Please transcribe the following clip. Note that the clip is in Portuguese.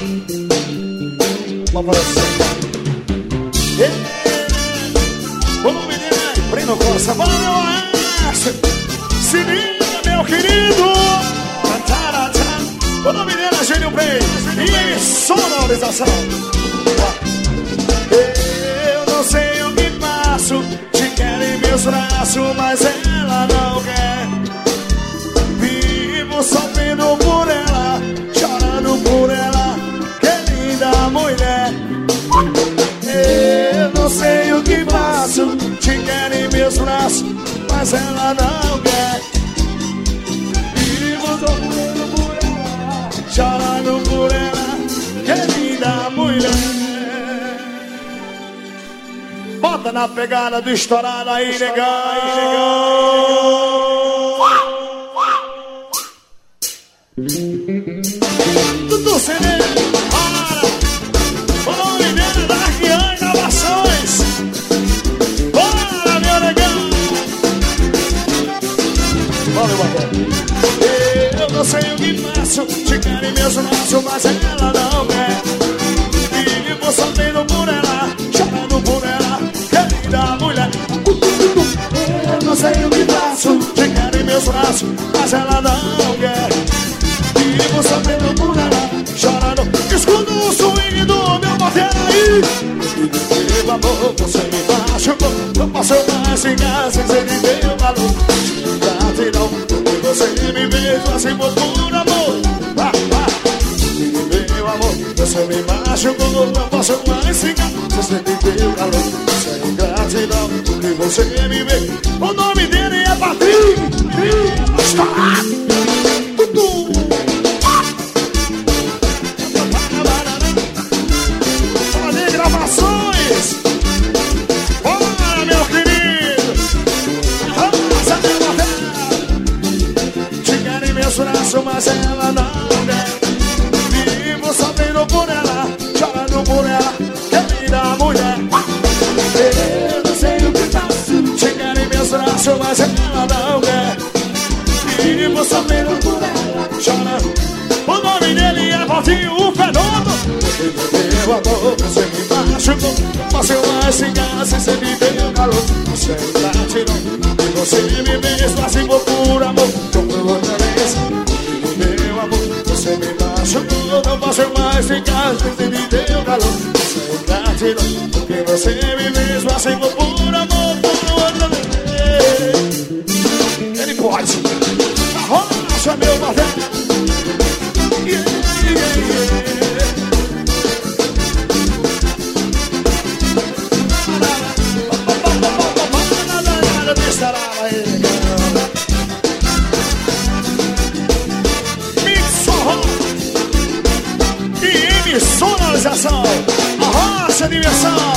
Vamos fazer assim. O nome dele é Breno Costa. Bora, meu maestro. Se liga, meu querido. O nome dele é Gênio Play. E sonorização. Eu não sei o que faço. Te quero em meus braços, mas ela não quer. Vivo sofrendo por ela, chorando por ela. Que linda mulher. Eu não sei o que faço. Te quero em meus braços, mas ela não quer. Vivo sofrendo por ela, chorando por ela. Que linda mulher. Bota na pegada do estourado aí, negão. Tudo CD, para. O nome dele é Darkian Inovações. Bora, meu negão. Valeu, Babé. Eu não sei o que faço. Te quero em meus braços, mas ela não quer. Vivo sofrendo por ela, chorando por ela. Que linda mulher. Eu não sei o que faço. Te quero em meus braços, mas ela não quer. Vivo sofrendo por ela, chorando. Escuta o swing do meu bater aí. Meu amor, você me machucou. Não posso mais ficar sem ser de meu valor. Gratidão, porque você me fez assim por amor. Meu amor, você me machucou. Não posso mais ficar sem ser de meu calor. Sem gratidão, porque você me fez. O nome dele é Patrick. Mas ela não quer. Vivo sofrendo por ela, chorando por ela. Que linda mulher. Eu não sei o que faço. Te quero em meus braços, mas ela não quer. Vivo sofrendo por ela, chorando. O nome dele é Valtinho, o Fernando. Meu amor, você me machucou. Posso mais ficar sem ser de teu calor. Você é gratidão, e você me mesmo assim por amor. Como outra vez. Meu amor, você me machucou. Não posso mais ficar sem de teu calor. Você é gratidão, porque você me mesmo assim por amor. Por outra vez. Ele pode. Arrocha, meu bater. Yeah, yeah, yeah. Sonorização, arrocha a diversão.